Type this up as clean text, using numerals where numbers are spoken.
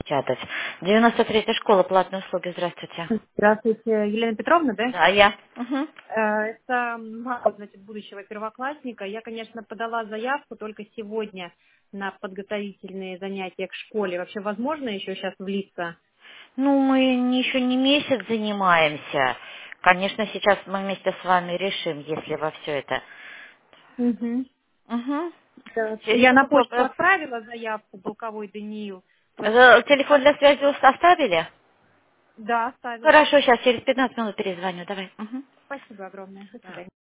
печатать. 93-я школа, платные услуги, здравствуйте. Здравствуйте, Елена Петровна, да? Да, я. Мгм. Это мама, значит, будущего первоклассника. Я, конечно, подала заявку только сегодня на подготовительные занятия к школе. Вообще возможно еще сейчас влиться? Ну, мы еще не месяц занимаемся. Конечно, сейчас мы вместе с вами решим, если во все это. Угу. Угу. Да. Я на почту отправила заявку, Полковой Даниил. Телефон для связи оставили? Да, оставила. Хорошо, сейчас через 15 минут перезвоню. Давай. Мгм. Спасибо огромное. До свидания.